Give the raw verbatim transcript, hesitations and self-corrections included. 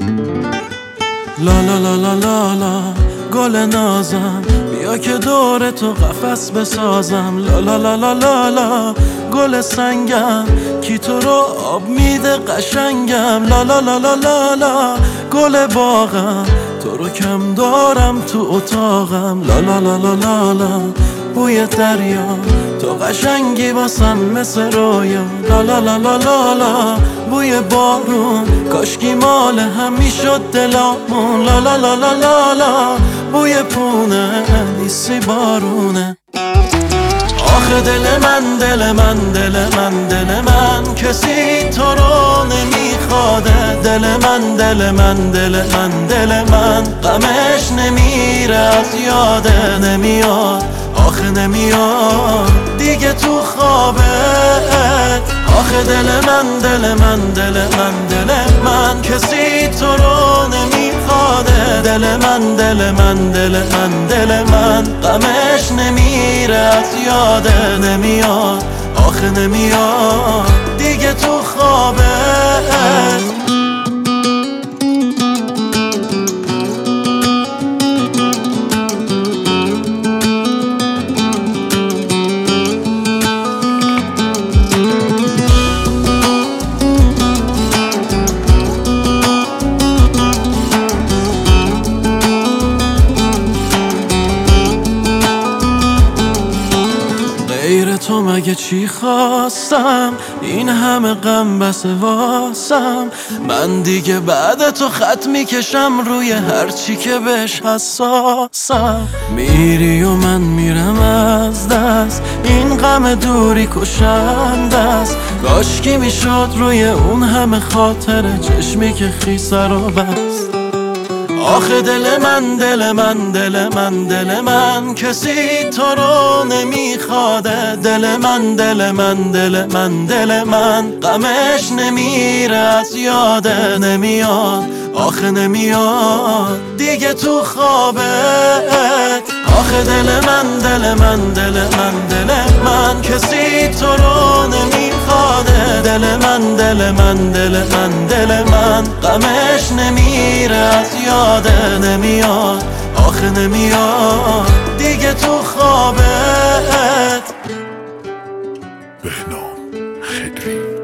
لا لا لا لا لا لا گل نازم، بیا که دور تو قفس بسازم. لا لا لا لا لا لا گل سنگم، کی تو رو آب میده قشنگم. لا لا لا لا لا لا گل باغم، تو رو کم دارم تو اتاقم. لا لا لا لا لا لا بوی دریا، تو قشنگی واسم مثل رویا. لا لا لا لا لا لا بوی بارون، کاشکی مال هم میشد دلامون. لا لا لا لا لا لا بوی پونه، نیستی بارونه. آخه دل من دل من دل من دل من کسی تو رو نمیخواده. دل من دل من دل من دل من غمش نمیره از یاده. نمیاد آخه نمیاد دیگه تو خوابه. آخه دل من دل من دل من دل من کسی تو رو نمیخواده. دل من دل من دل من دل من غمش نمیره از یاده. نمیاد آخه نمیاد دیگه تو خوابه. غیر تو مگه چی خواستم، این همه غم بس واسم. من دیگه بعد تو خط میکشم روی هر چی که بهش حساسم. میری و من میرم از دست، این غم دوری کشنده است. کاشکی میشد روی اون همه خاطر چشمی که خیسه رو بست. آخه دل من دل من دل من دل من کسی تو رو نمیخواده. دل من دل من دل من دل من غمش نمیره از یاده. نمیاد آخه نمیاد دیگه تو خوابه. آخه دل من دل من دل من دل من کسی تو رو نمیخواده. دل من دل من دل من دل من غمش نمیره از یاده. نمیاد آخه نمیاد دیگه تو خوابه. بهنام خدری